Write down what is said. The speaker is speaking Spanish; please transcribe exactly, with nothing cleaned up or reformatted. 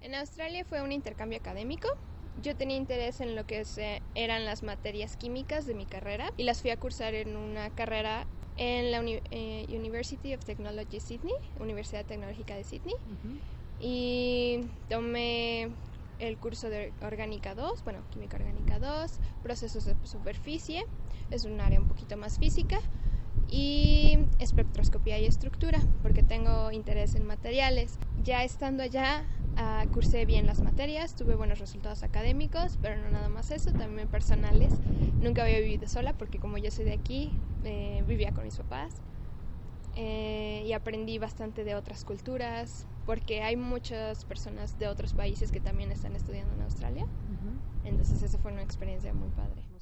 En Australia fue un intercambio académico. Yo tenía interés en lo que se, eran las materias químicas de mi carrera y las fui a cursar en una carrera en la Uni- eh, University of Technology Sydney, Universidad Tecnológica de Sydney. Uh-huh. Y tomé el curso de Orgánica dos, bueno, Química Orgánica dos, Procesos de Superficie, es un área un poquito más física, y Espectroscopía y Estructura, porque tengo interés en materiales. Ya estando allá, uh, cursé bien las materias, tuve buenos resultados académicos, pero no nada más eso, también personales. Nunca había vivido sola, porque como yo soy de aquí, eh, vivía con mis papás. Eh, y aprendí bastante de otras culturas, porque hay muchas personas de otros países que también están estudiando en Australia. Uh-huh. Entonces esa fue una experiencia muy padre.